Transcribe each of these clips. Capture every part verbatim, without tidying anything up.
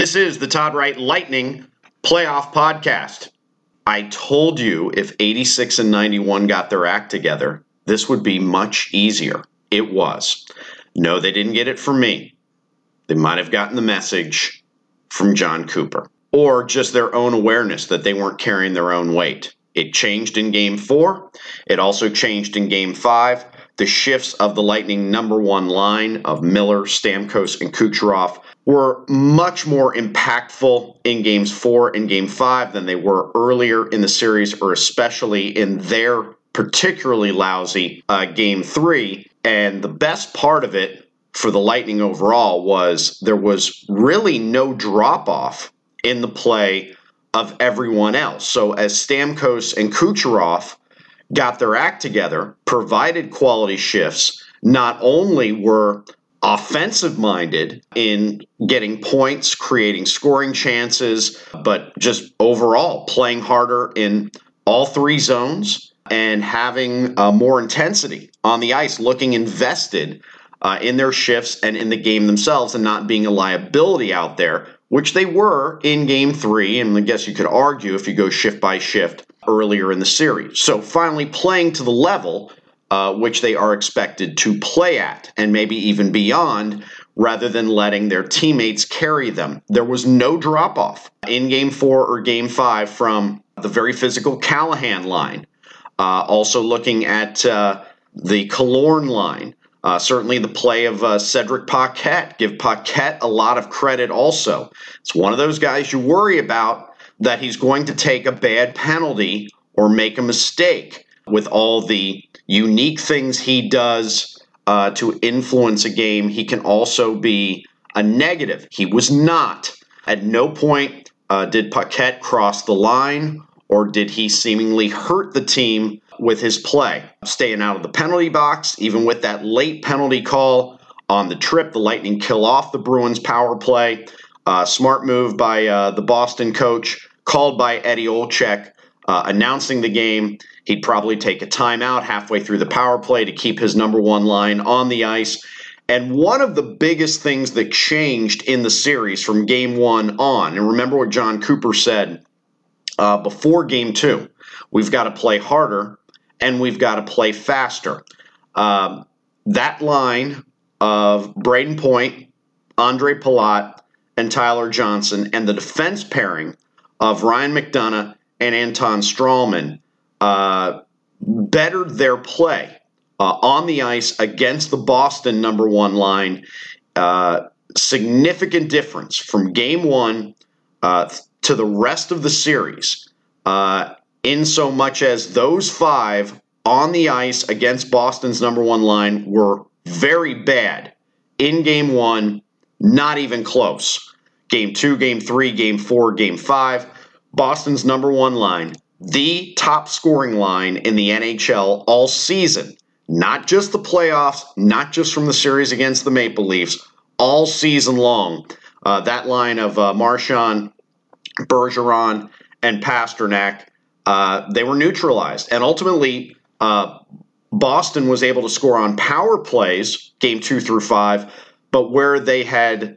This is the Todd Wright Lightning Playoff Podcast. I told you if eighty-six and ninety-one got their act together, this would be much easier. It was. No, they didn't get it from me. They might have gotten the message from Jon Cooper, or just their own awareness that they weren't carrying their own weight. It changed in Game four. It also changed in Game five. The shifts of the Lightning number one line of Miller, Stamkos, and Kucherov were much more impactful in Games four and Game five than they were earlier in the series, or especially in their particularly lousy uh, Game three. And the best part of it for the Lightning overall was there was really no drop-off in the play of everyone else. So as Stamkos and Kucherov got their act together, provided quality shifts, not only were offensive-minded in getting points, creating scoring chances, but just overall playing harder in all three zones and having uh, more intensity on the ice, looking invested uh, in their shifts and in the game themselves and not being a liability out there, which they were in Game three, and I guess you could argue if you go shift by shift earlier in the series. So finally playing to the level uh, which they are expected to play at, and maybe even beyond, rather than letting their teammates carry them. There was no drop-off in Game four or Game five from the very physical Callahan line. Uh, also looking at uh, the Killorn line. Uh, certainly the play of uh, Cedric Paquette. Give Paquette a lot of credit also. It's one of those guys you worry about that he's going to take a bad penalty or make a mistake. With all the unique things he does uh, to influence a game, he can also be a negative. He was not. At no point uh, did Paquette cross the line, or did he seemingly hurt the team with his play. Staying out of the penalty box, even with that late penalty call on the trip, the Lightning kill off the Bruins power play. Uh, smart move by uh, the Boston coach, called by Eddie Olczyk, uh, announcing the game. He'd probably take a timeout halfway through the power play to keep his number one line on the ice. And one of the biggest things that changed in the series from Game one on, and remember what Jon Cooper said uh, before Game two, we've got to play harder and we've got to play faster. Um, that line of Braden Point, Andre Palat, and Tyler Johnson, and the defense pairing of Ryan McDonagh and Anton Strawman uh, bettered their play uh, on the ice against the Boston number one line. Uh, significant difference from Game one uh, to the rest of the series. Uh, in so much as those five on the ice against Boston's number one line were very bad in Game one, not even close. Game two, Game three, Game four, Game five, Boston's number one line, the top scoring line in the N H L all season, not just the playoffs, not just from the series against the Maple Leafs, all season long. Uh, that line of uh, Marchand, Bergeron, and Pasternak, Uh, they were neutralized. And ultimately, uh, Boston was able to score on power plays, game two through five, but where they had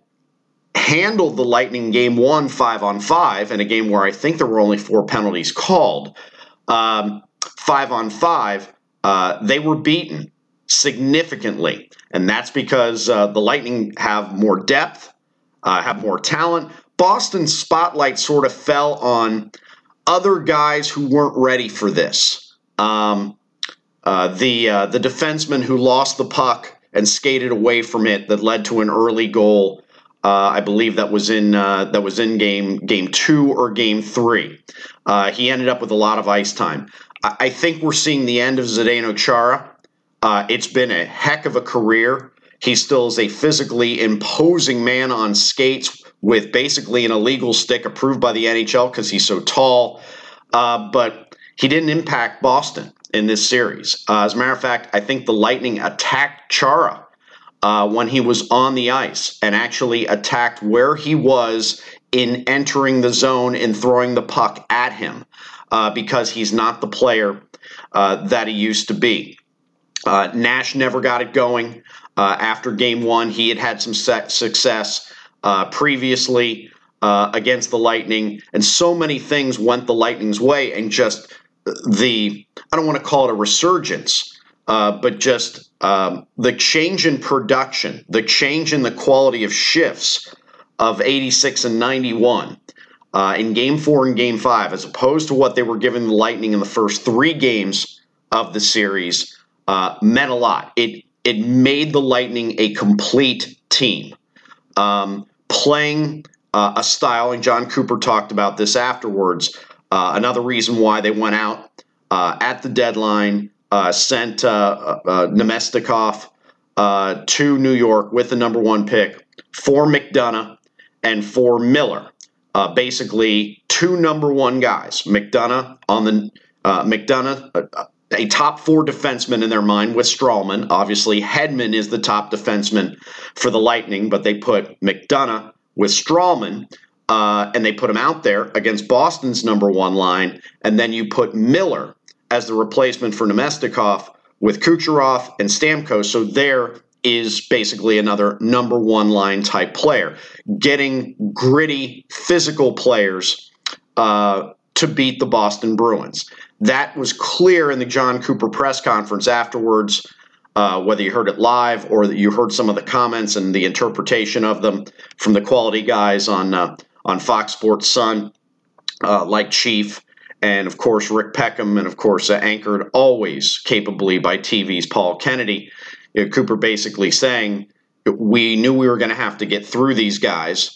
handled the Lightning game one, five on five, in a game where I think there were only four penalties called, um, five on five, uh, they were beaten significantly. And that's because uh, the Lightning have more depth, uh, have more talent. Boston's spotlight sort of fell on other guys who weren't ready for this. Um, uh, the uh, the defenseman who lost the puck and skated away from it that led to an early goal. Uh, I believe that was in uh, that was in game game two or game three. Uh, he ended up with a lot of ice time. I, I think we're seeing the end of Zdeno Chara. Uh, it's been a heck of a career. He still is a physically imposing man on skates with basically an illegal stick approved by the N H L because he's so tall. Uh, but he didn't impact Boston in this series. Uh, as a matter of fact, I think the Lightning attacked Chara uh, when he was on the ice and actually attacked where he was in entering the zone and throwing the puck at him uh, because he's not the player uh, that he used to be. Uh, Nash never got it going. Uh, after game one, he had had some success uh, previously. uh, against the Lightning, and so many things went the Lightning's way, and just the, I don't want to call it a resurgence, uh, but just um, the change in production, the change in the quality of shifts of eighty-six and ninety-one uh, in game four and game five, as opposed to what they were giving the Lightning in the first three games of the series, uh, meant a lot. It, it made the Lightning a complete team. Um, playing uh, a style, and John Cooper talked about this afterwards, uh, another reason why they went out uh, at the deadline, uh, sent uh, uh, Nemestikov uh, to New York with the number one pick for McDonough and for Miller. Uh, basically, two number one guys. McDonough on the uh, McDonough, uh, a top four defenseman in their mind with Stralman. Obviously, Hedman is the top defenseman for the Lightning, but they put McDonough with Stralman, uh, and they put him out there against Boston's number one line, and then you put Miller as the replacement for Nemestikov with Kucherov and Stamkos. So there is basically another number one line type player, getting gritty, physical players uh, to beat the Boston Bruins. That was clear in the John Cooper press conference afterwards, uh, whether you heard it live or you heard some of the comments and the interpretation of them from the quality guys on uh, on Fox Sports Sun, uh, like Chief, and of course Rick Peckham, and of course uh, anchored always capably by T V's Paul Kennedy. You know, Cooper basically saying we knew we were going to have to get through these guys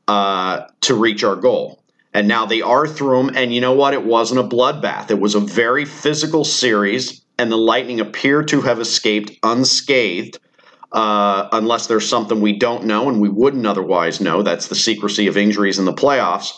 uh, to reach our goal. And now they are through them, and you know what? It wasn't a bloodbath. It was a very physical series, and the Lightning appear to have escaped unscathed, uh, unless there's something we don't know and we wouldn't otherwise know. That's the secrecy of injuries in the playoffs.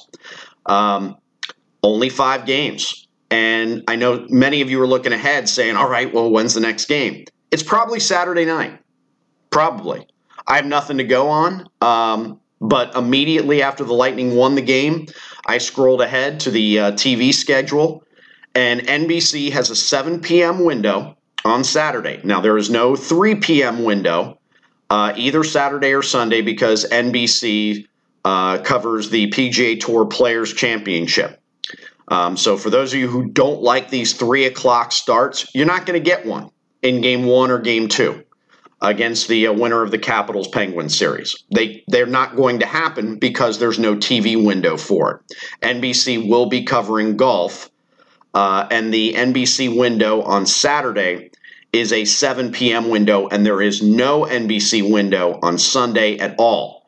Um, only five games. And I know many of you are looking ahead saying, all right, well, when's the next game? It's probably Saturday night. Probably. I have nothing to go on. Um, but immediately after the Lightning won the game, I scrolled ahead to the uh, T V schedule, and N B C has a seven p.m. window on Saturday. Now, there is no three p.m. window uh, either Saturday or Sunday because N B C uh, covers the P G A Tour Players Championship. Um, so for those of you who don't like these three o'clock starts, you're not going to get one in game one or game two against the uh, winner of the Capitals-Penguins series. They, they're not going to happen because there's no T V window for it. N B C will be covering golf, uh, and the N B C window on Saturday is a seven p.m. window, and there is no N B C window on Sunday at all.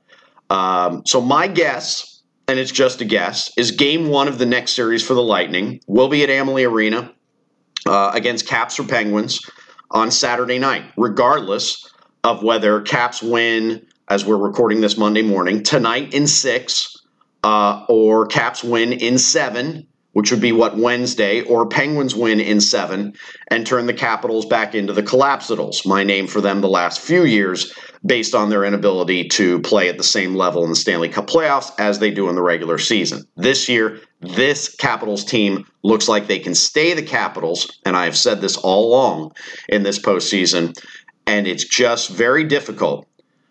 Um, so my guess, and it's just a guess, is game one of the next series for the Lightning will be at Amalie Arena uh, against Caps or Penguins on Saturday night, regardless of whether Caps win, as we're recording this Monday morning, tonight in six, uh, or Caps win in seven, which would be what, Wednesday, or Penguins win in seven and turn the Capitals back into the Collapsidals, my name for them the last few years, based on their inability to play at the same level in the Stanley Cup playoffs as they do in the regular season. This year, this Capitals team looks like they can stay the Capitals, and I've said this all along in this postseason, and it's just very difficult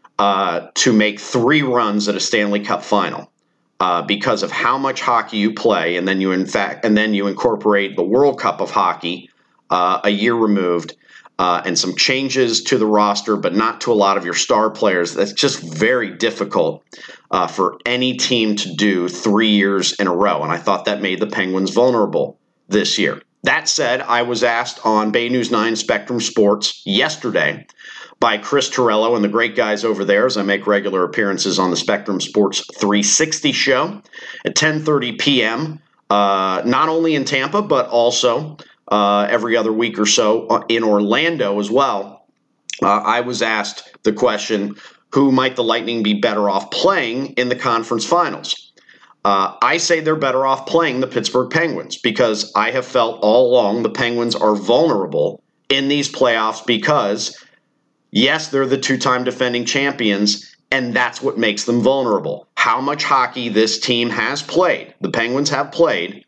uh, to make three runs at a Stanley Cup final. Uh, because of how much hockey you play, and then you in fact, and then you incorporate the World Cup of hockey uh, a year removed, uh, and some changes to the roster, but not to a lot of your star players. That's just very difficult uh, for any team to do three years in a row, and I thought that made the Penguins vulnerable this year. That said, I was asked on Bay News nine Spectrum Sports yesterday by Chris Torello and the great guys over there as I make regular appearances on the Spectrum Sports three sixty show at ten thirty p.m., uh, not only in Tampa, but also uh, every other week or so in Orlando as well. Uh, I was asked the question, who might the Lightning be better off playing in the conference finals? Uh, I say they're better off playing the Pittsburgh Penguins because I have felt all along the Penguins are vulnerable in these playoffs because yes, they're the two-time defending champions, and that's what makes them vulnerable. How much hockey this team has played, the Penguins have played,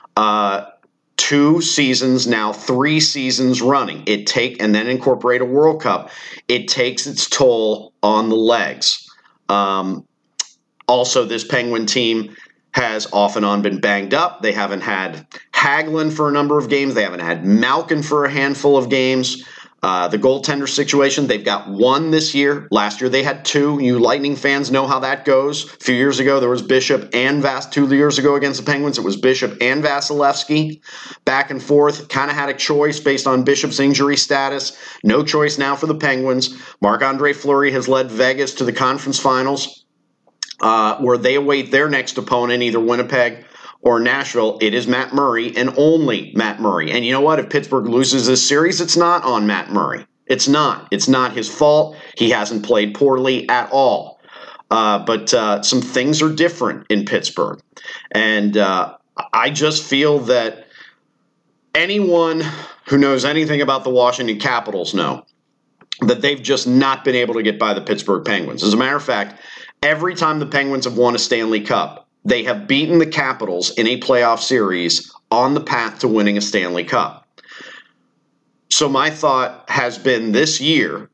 uh, two seasons now, three seasons running. It take and then incorporate a World Cup. It takes its toll on the legs. Um, Also, this Penguin team has off and on been banged up. They haven't had Hagelin for a number of games. They haven't had Malkin for a handful of games. Uh, the goaltender situation, they've got one this year. Last year they had two. You Lightning fans know how that goes. A few years ago, there was Bishop and Vas. Two years ago against the Penguins, it was Bishop and Vasilevsky. Back and forth. Kind of had a choice based on Bishop's injury status. No choice now for the Penguins. Marc-Andre Fleury has led Vegas to the conference finals, uh, where they await their next opponent, either Winnipeg or Nashville. It is Matt Murray and only Matt Murray. And you know what? If Pittsburgh loses this series, it's not on Matt Murray. It's not. It's not his fault. He hasn't played poorly at all. Uh, but uh, some things are different in Pittsburgh. And uh, I just feel that anyone who knows anything about the Washington Capitals know that they've just not been able to get by the Pittsburgh Penguins. As a matter of fact, every time the Penguins have won a Stanley Cup, they have beaten the Capitals in a playoff series on the path to winning a Stanley Cup. So my thought has been this year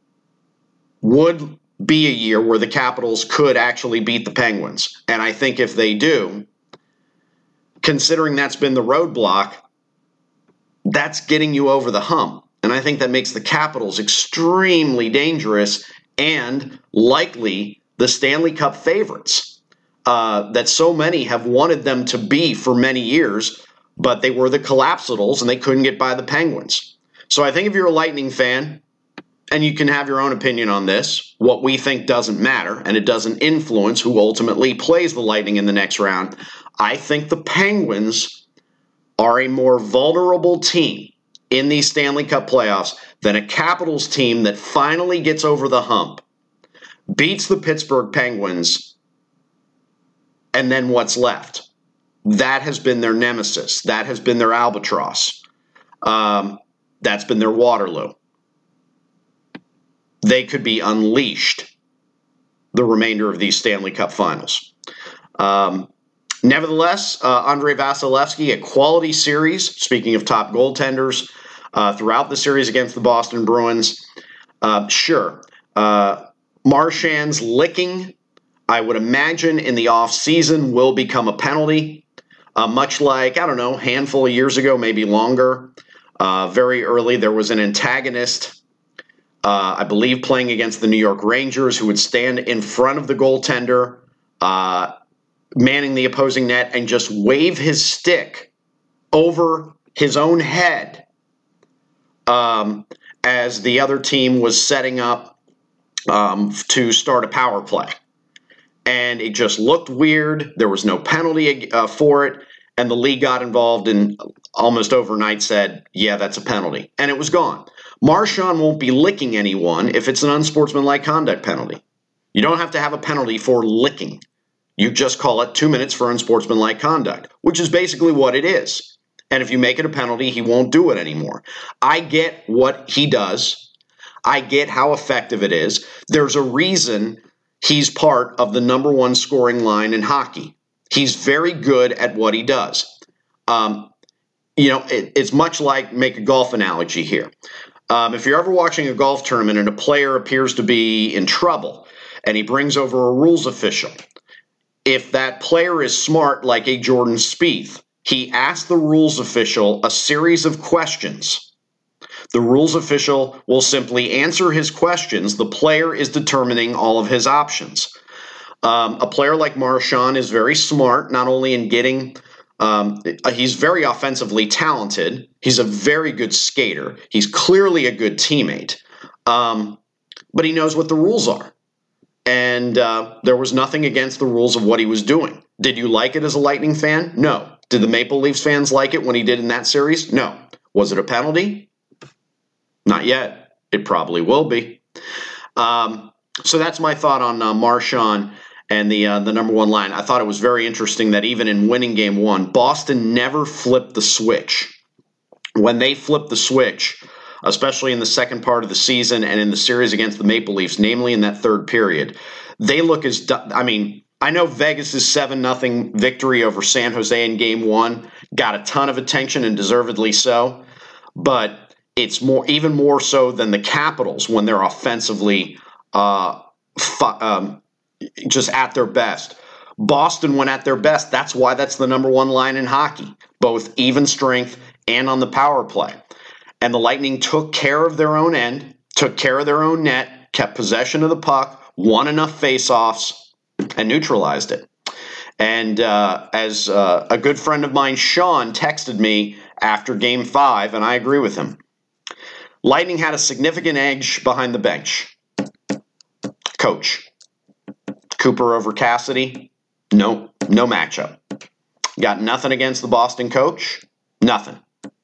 would be a year where the Capitals could actually beat the Penguins. And I think if they do, considering that's been the roadblock, that's getting you over the hump. And I think that makes the Capitals extremely dangerous and likely the Stanley Cup favorites. Uh, that so many have wanted them to be for many years, but they were the collapsibles and they couldn't get by the Penguins. So I think if you're a Lightning fan, and you can have your own opinion on this, what we think doesn't matter, and it doesn't influence who ultimately plays the Lightning in the next round, I think the Penguins are a more vulnerable team in these Stanley Cup playoffs than a Capitals team that finally gets over the hump, beats the Pittsburgh Penguins, and then what's left? That has been their nemesis. That has been their albatross. Um, that's been their Waterloo. They could be unleashed the remainder of these Stanley Cup finals. Um, nevertheless, uh, Andrei Vasilevsky, a quality series, speaking of top goaltenders, uh, throughout the series against the Boston Bruins. Uh, sure, uh, Marchand's licking, I would imagine in the offseason will become a penalty, uh, much like, I don't know, a handful of years ago, maybe longer. Uh, very early, there was an antagonist, uh, I believe playing against the New York Rangers, who would stand in front of the goaltender, uh, manning the opposing net, and just wave his stick over his own head um, as the other team was setting up um, to start a power play. And it just looked weird. There was no penalty uh, for it. And the league got involved and almost overnight said, yeah, that's a penalty. And it was gone. Marchand won't be licking anyone if it's an unsportsmanlike conduct penalty. You don't have to have a penalty for licking. You just call it two minutes for unsportsmanlike conduct, which is basically what it is. And if you make it a penalty, he won't do it anymore. I get what he does. I get how effective it is. There's a reason he's part of the number one scoring line in hockey. He's very good at what he does. Um, you know, it, it's much like, make a golf analogy here. Um, if you're ever watching a golf tournament and a player appears to be in trouble and he brings over a rules official, if that player is smart like a Jordan Spieth, he asks the rules official a series of questions. The rules official will simply answer his questions. The player is determining all of his options. Um, a player like Marchand is very smart, not only in getting um, – he's very offensively talented. He's a very good skater. He's clearly a good teammate. Um, but he knows what the rules are. And uh, there was nothing against the rules of what he was doing. Did you like it as a Lightning fan? No. Did the Maple Leafs fans like it when he did in that series? No. Was it a penalty? Not yet. It probably will be. Um, so that's my thought on uh, Marchand and the uh, the number one line. I thought it was very interesting that even in winning game one, Boston never flipped the switch. When they flipped the switch, especially in the second part of the season and in the series against the Maple Leafs, namely in that third period, they look as, I mean, I know Vegas' seven nothing victory over San Jose in game one got a ton of attention and deservedly so, but it's more, even more so than the Capitals when they're offensively uh, fu- um, just at their best. Boston went at their best. That's why that's the number one line in hockey, both even strength and on the power play. And the Lightning took care of their own end, took care of their own net, kept possession of the puck, won enough faceoffs, and neutralized it. And uh, as uh, a good friend of mine, Sean, texted me after game five, and I agree with him, Lightning had a significant edge behind the bench. Coach. Cooper over Cassidy, no, no matchup. Got nothing against the Boston coach, nothing.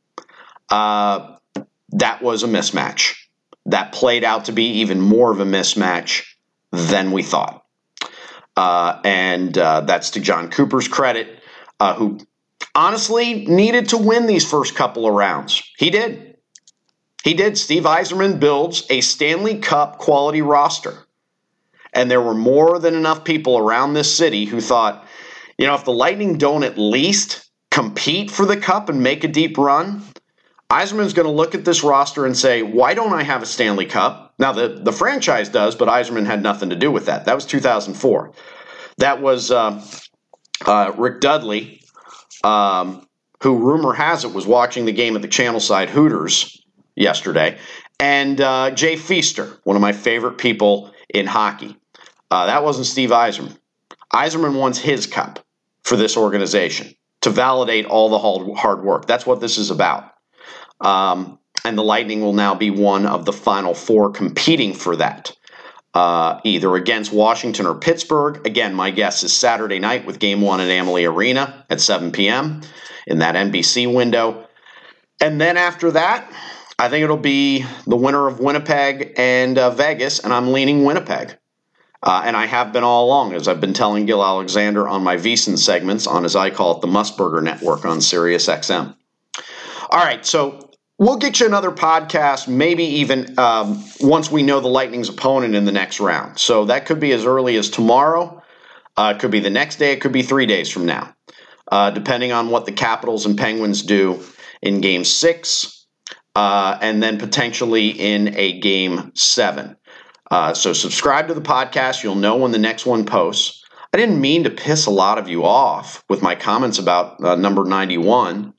Uh, that was a mismatch. That played out to be even more of a mismatch than we thought. Uh, and uh, that's to John Cooper's credit, uh, who honestly needed to win these first couple of rounds. He did. He did. Steve Yzerman builds a Stanley Cup quality roster. And there were more than enough people around this city who thought, you know, if the Lightning don't at least compete for the Cup and make a deep run, Yzerman's going to look at this roster and say, why don't I have a Stanley Cup? Now, the, the franchise does, but Yzerman had nothing to do with that. That was two thousand four. That was uh, uh, Rick Dudley, um, who rumor has it was watching the game at the Channelside Hooters yesterday, and uh, Jay Feaster, one of my favorite people in hockey. Uh, that wasn't Steve Yzerman. Yzerman wants his cup for this organization to validate all the hard work. That's what this is about. Um, and the Lightning will now be one of the final four competing for that, uh, either against Washington or Pittsburgh. Again, my guess is Saturday night with game one at Amalie Arena at seven p.m. in that N B C window. And then after that, I think it'll be the winner of Winnipeg and uh, Vegas, and I'm leaning Winnipeg. Uh, and I have been all along, as I've been telling Gil Alexander on my VSiN segments on, as I call it, the Musburger Network on Sirius X M. All right, so we'll get you another podcast, maybe even um, once we know the Lightning's opponent in the next round. So that could be as early as tomorrow. Uh, it could be the next day. It could be three days from now, uh, depending on what the Capitals and Penguins do in Game six, uh, and then potentially in a Game seven. Uh, so subscribe to the podcast. You'll know when the next one posts. I didn't mean to piss a lot of you off with my comments about uh, number ninety-one.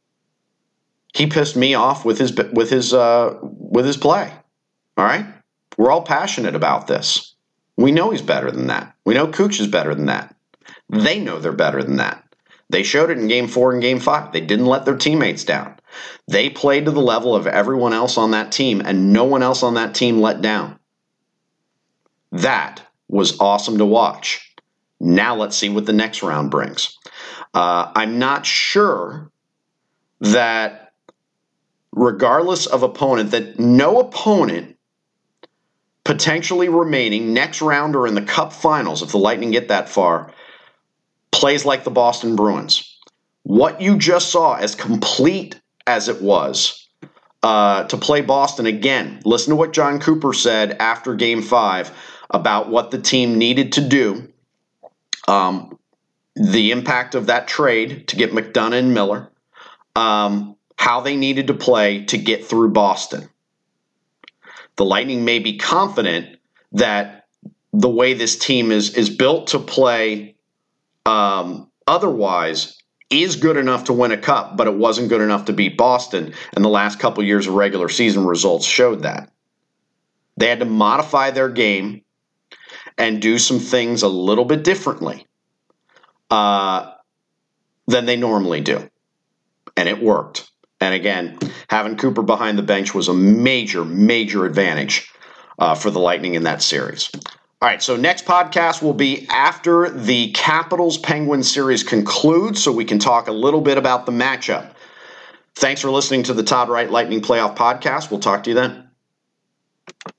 He pissed me off with his with his uh, with his play. All right, we're all passionate about this. We know he's better than that. We know Cooch is better than that. They know they're better than that. They showed it in Game Four and Game Five. They didn't let their teammates down. They played to the level of everyone else on that team, and no one else on that team let down. That was awesome to watch. Now let's see what the next round brings. Uh, I'm not sure that regardless of opponent, that no opponent potentially remaining next round or in the Cup Finals, if the Lightning get that far, plays like the Boston Bruins. What you just saw, as complete as it was, uh, to play Boston again, listen to what John Cooper said after Game five about what the team needed to do, um, the impact of that trade to get McDonough and Miller, um, how they needed to play to get through Boston. The Lightning may be confident that the way this team is, is built to play um, otherwise is good enough to win a cup, but it wasn't good enough to beat Boston, and the last couple years of regular season results showed that. They had to modify their game and do some things a little bit differently uh, than they normally do. And it worked. And again, having Cooper behind the bench was a major, major advantage uh, for the Lightning in that series. All right, so next podcast will be after the Capitals-Penguins series concludes, so we can talk a little bit about the matchup. Thanks for listening to the Todd Wright Lightning Playoff Podcast. We'll talk to you then.